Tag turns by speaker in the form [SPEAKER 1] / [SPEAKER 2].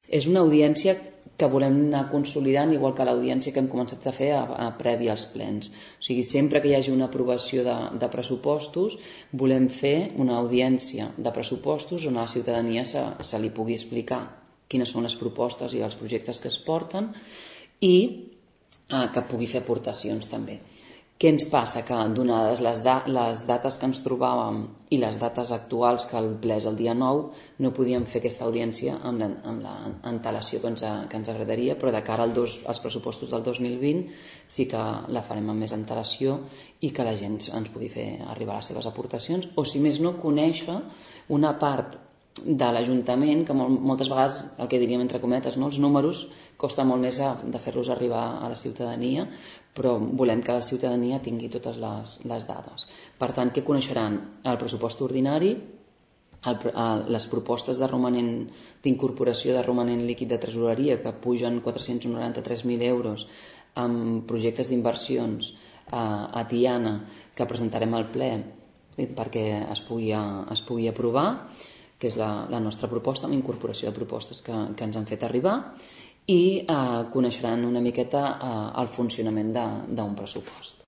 [SPEAKER 1] És una audiència que volem anar consolidant, igual que l'audiència que hem començat a fer prèvia als plens. O sigui, sempre que hi hagi una aprovació de pressupostos, volem fer una audiència de pressupostos on a la ciutadania se li pugui explicar quines són les propostes i els projectes que es porten i que pugui fer aportacions també. Què ens passa? Que donades les dates que ens trobàvem i les dates actuals, que el ple és el dia 9, no podíem fer aquesta audiència amb l'antelació que ens agradaria, però de cara als pressupostos del 2020 sí que la farem amb més antelació i que la gent ens pugui fer arribar les seves aportacions, o si més no, conèixer una part de l'Ajuntament, que moltes vegades, el que diríem entre cometes, no? Els números costa molt més de fer-los arribar a la ciutadania, però volem que la ciutadania tingui totes les dades. Per tant, què coneixeran? El pressupost ordinari, les propostes d'incorporació de romanent líquid de tresoreria, que pugen 493.000 euros amb projectes d'inversions a Tiana, que presentarem al ple perquè es pugui aprovar, que és la nostra proposta, amb incorporació de propostes que ens han fet arribar, i coneixeran una miqueta el funcionament d'un pressupost.